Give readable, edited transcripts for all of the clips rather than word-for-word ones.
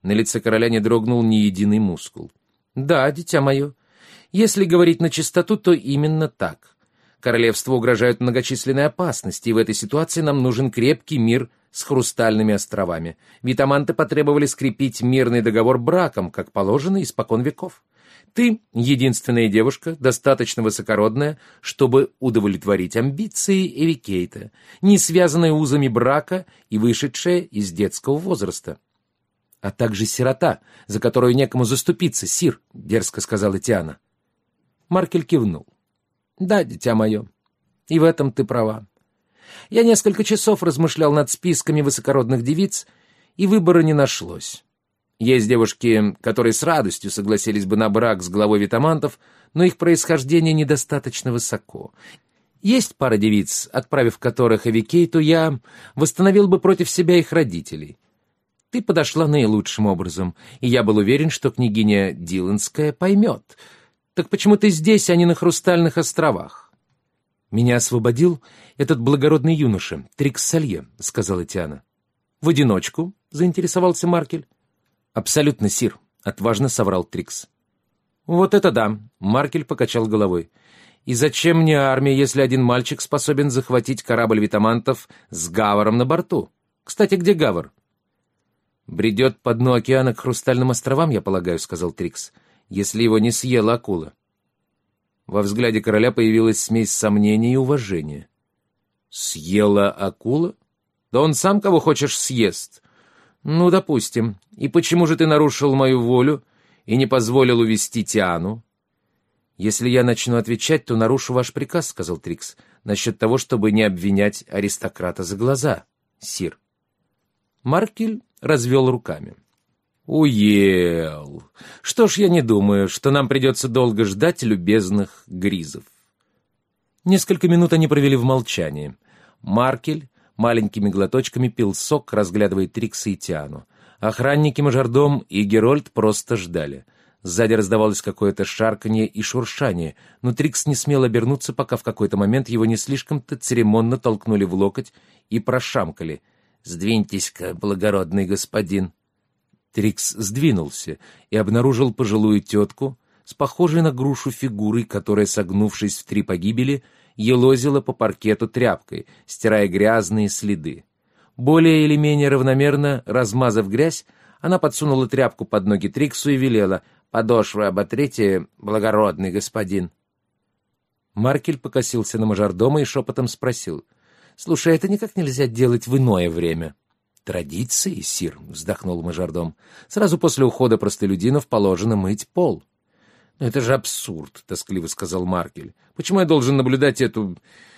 На лице короля не дрогнул ни единый мускул. «Да, дитя мое. Если говорить на чистоту, то именно так. Королевству угрожают многочисленные опасности, и в этой ситуации нам нужен крепкий мир с хрустальными островами. Витаманты потребовали скрепить мирный договор браком, как положено испокон веков. Ты — единственная девушка, достаточно высокородная, чтобы удовлетворить амбиции Эвикейта, не связанная узами брака и вышедшая из детского возраста. А также сирота, за которую некому заступиться, сир, — дерзко сказала Тиана. Маркель кивнул. Да, дитя мое, и в этом ты права. Я несколько часов размышлял над списками высокородных девиц, и выбора не нашлось. Есть девушки, которые с радостью согласились бы на брак с главой витамантов, но их происхождение недостаточно высоко. Есть пара девиц, отправив которых Эвикейту, я восстановил бы против себя их родителей. Ты подошла наилучшим образом, и я был уверен, что княгиня Диланская поймет. Так почему ты здесь, а не на Хрустальных островах? Меня освободил этот благородный юноша, Трикс Салье, — сказала Тиана. В одиночку? — заинтересовался Маркель. «Абсолютно, сир», — отважно соврал Трикс. «Вот это да!» — Маркель покачал головой. «И зачем мне армия, если один мальчик способен захватить корабль витамантов с Гаваром на борту? Кстати, где Гавар?» «Бредет по дну океана к Хрустальным островам, я полагаю», — сказал Трикс, — «если его не съела акула». Во взгляде короля появилась смесь сомнения и уважения. «Съела акула? Да он сам кого хочешь съест». «Ну, допустим. И почему же ты нарушил мою волю и не позволил увести Тиану?» «Если я начну отвечать, то нарушу ваш приказ», — сказал Трикс, «насчет того, чтобы не обвинять аристократа за глаза, сир». Маркель развел руками. «Уел. Что ж, я не думаю, что нам придется долго ждать любезных гризов». Несколько минут они провели в молчании. Маркель маленькими глоточками пил сок, разглядывая Трикса и Тиану. Охранники мажордом и Герольд просто ждали. Сзади раздавалось какое-то шарканье и шуршание, но Трикс не смел обернуться, пока в какой-то момент его не слишком-то церемонно толкнули в локоть и прошамкали. «Сдвиньтесь-ка, благородный господин». Трикс сдвинулся и обнаружил пожилую тетку с похожей на грушу фигурой, которая, согнувшись в 3 погибели, елозила по паркету тряпкой, стирая грязные следы. Более или менее равномерно размазав грязь, она подсунула тряпку под ноги Триксу и велела: «Подошвы оботрите, благородный господин». Маркель покосился на мажордома и шепотом спросил: «Слушай, это никак нельзя делать в иное время?» «Традиции, сир», — вздохнул мажордом. «Сразу после ухода простолюдинов положено мыть пол». «Это же абсурд», — тоскливо сказал Маркель. «Почему я должен наблюдать эту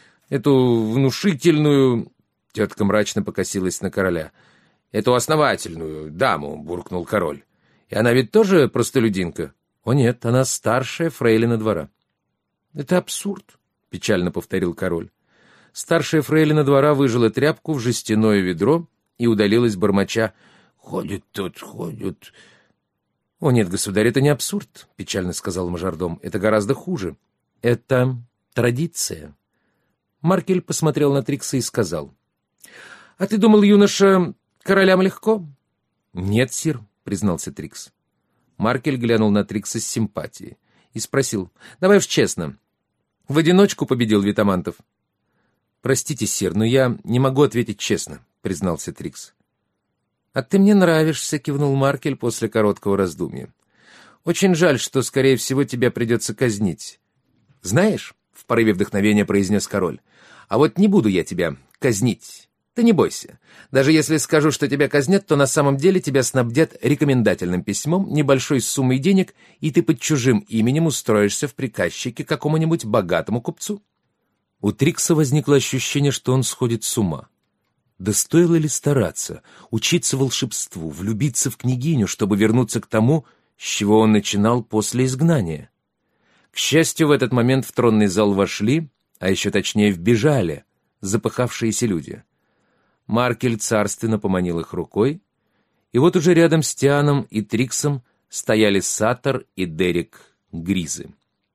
внушительную...» Тетка мрачно покосилась на короля. «Эту основательную даму», — буркнул король. «И она ведь тоже простолюдинка?» «О нет, она старшая фрейлина двора». «Это абсурд», — печально повторил король. Старшая фрейлина двора выжила тряпку в жестяное ведро и удалилась бормоча: «Ходят тут, ходят». «О нет, государь, это не абсурд», — печально сказал мажордом. «Это гораздо хуже. Это традиция». Маркель посмотрел на Трикса и сказал: «А ты думал, юноша, королям легко?» «Нет, сир», — признался Трикс. Маркель глянул на Трикса с симпатией и спросил: «Давай уж честно, в одиночку победил витамантов?» «Простите, сир, но я не могу ответить честно», — признался Трикс. «А ты мне нравишься», — кивнул Маркель после короткого раздумья. «Очень жаль, что, скорее всего, тебя придется казнить». «Знаешь», — в порыве вдохновения произнес король, «а вот не буду я тебя казнить. Ты не бойся. Даже если скажу, что тебя казнят, то на самом деле тебя снабдят рекомендательным письмом, небольшой суммой денег, и ты под чужим именем устроишься в приказчике какому-нибудь богатому купцу». У Трикса возникло ощущение, что он сходит с ума. Да стоило ли стараться, учиться волшебству, влюбиться в княгиню, чтобы вернуться к тому, с чего он начинал после изгнания? К счастью, в этот момент в тронный зал вошли, а еще точнее вбежали, запыхавшиеся люди. Маркель царственно поманил их рукой, и вот уже рядом с Тианом и Триксом стояли Саттер и Дерек Гризы.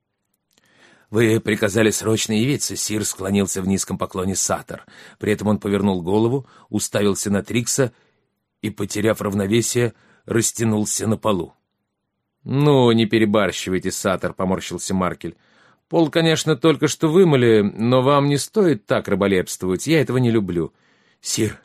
«Вы приказали срочно явиться», — сир склонился в низком поклоне Саттер. При этом он повернул голову, уставился на Трикса и, потеряв равновесие, растянулся на полу. «Ну, не перебарщивайте, Саттер», — поморщился Маркель. «Пол, конечно, только что вымыли, но вам не стоит так раболепствовать, я этого не люблю». «Сир,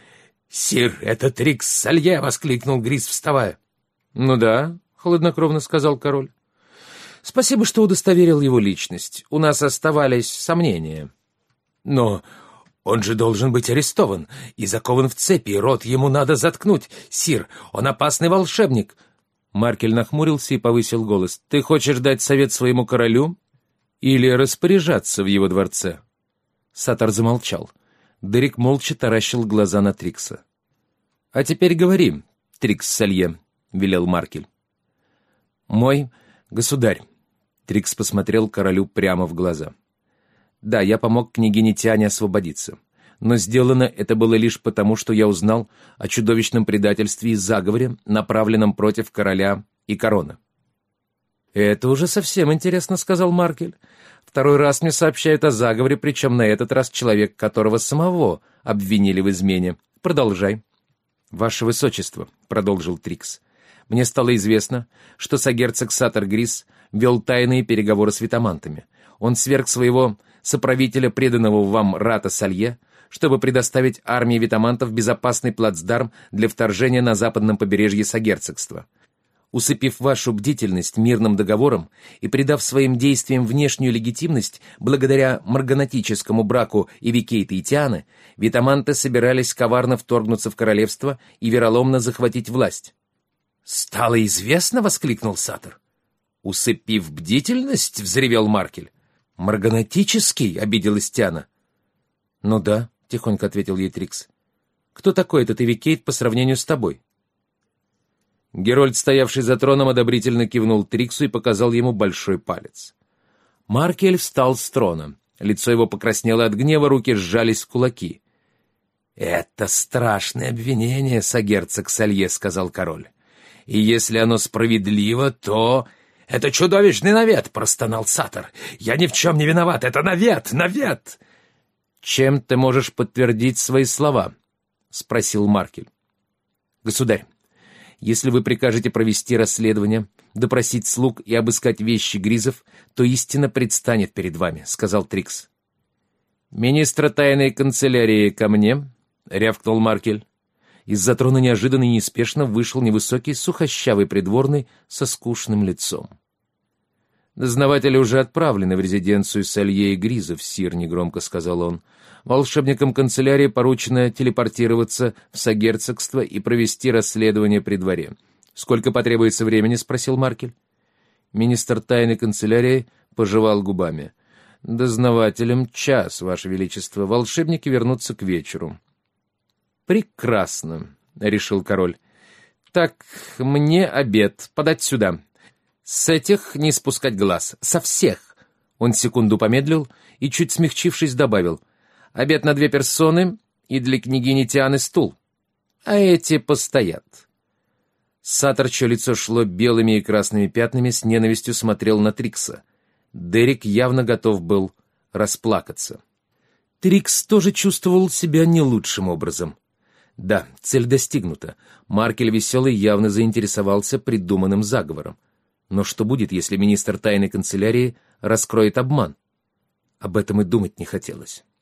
это Трикс Салье!» — воскликнул Гриз, вставая. «Ну да», — хладнокровно сказал король. «Спасибо, что удостоверил его личность. У нас оставались сомнения». «Но он же должен быть арестован и закован в цепи, и рот ему надо заткнуть. Сир, он опасный волшебник». Маркель нахмурился и повысил голос. «Ты хочешь дать совет своему королю или распоряжаться в его дворце?» Саттер замолчал. Дерек молча таращил глаза на Трикса. «А теперь говори, Трикс Салье», — велел Маркель. «Мой государь», — Трикс посмотрел королю прямо в глаза. «Да, я помог княгине Тиане освободиться. Но сделано это было лишь потому, что я узнал о чудовищном предательстве и заговоре, направленном против короля и короны». «Это уже совсем интересно», — сказал Маркель. «Второй раз мне сообщают о заговоре, причем на этот раз человек, которого самого обвинили в измене. Продолжай». «Ваше Высочество», — продолжил Трикс, — «мне стало известно, что сагерцог Саттер Гриз вел тайные переговоры с витамантами. Он сверг своего соправителя, преданного вам Рата Салье, чтобы предоставить армии витамантов безопасный плацдарм для вторжения на западном побережье сагерцогства. Усыпив вашу бдительность мирным договором и придав своим действиям внешнюю легитимность благодаря марганатическому браку Эвикейта и Тианы, витаманты собирались коварно вторгнуться в королевство и вероломно захватить власть». «Стало известно?» — воскликнул Саттер. «Усыпив бдительность?» — взревел Маркель. «Марганатический?» — обиделась Тиана. «Ну да», — тихонько ответил ей Трикс. «Кто такой этот Эвикейт по сравнению с тобой?» Герольд, стоявший за троном, одобрительно кивнул Триксу и показал ему большой палец. Маркель встал с трона. Лицо его покраснело от гнева, руки сжались в кулаки. «Это страшное обвинение, сагерцог Салье», — сказал король. «И если оно справедливо, то...» «Это чудовищный навет!» — простонал Саттер. «Я ни в чем не виноват! Это навет! Навет!» «Чем ты можешь подтвердить свои слова?» — спросил Маркель. «Государь, если вы прикажете провести расследование, допросить слуг и обыскать вещи Гризов, то истина предстанет перед вами», — сказал Трикс. «Министра тайной канцелярии ко мне», — рявкнул Маркель. Из-за трона неожиданно и неспешно вышел невысокий, сухощавый придворный со скучным лицом. «Дознаватели уже отправлены в резиденцию Салье и Гризов, сир», — негромко сказал он. «Волшебникам канцелярии поручено телепортироваться в сагерцогство и провести расследование при дворе». «Сколько потребуется времени?» — спросил Маркель. Министр тайной канцелярии пожевал губами. «Дознавателям час, Ваше Величество. Волшебники вернутся к вечеру». «Прекрасно», — решил король. «Так, мне обед. Подать сюда. С этих не спускать глаз. Со всех». Он секунду помедлил и, чуть смягчившись, добавил. «Обед на 2 персоны и для княгини Тианы стул. А эти постоят». Саттер, чье лицо шло белыми и красными пятнами, с ненавистью смотрел на Трикса. Дерек явно готов был расплакаться. Трикс тоже чувствовал себя не лучшим образом. Да, цель достигнута. Маркель Веселый явно заинтересовался придуманным заговором. Но что будет, если министр тайной канцелярии раскроет обман? Об этом и думать не хотелось.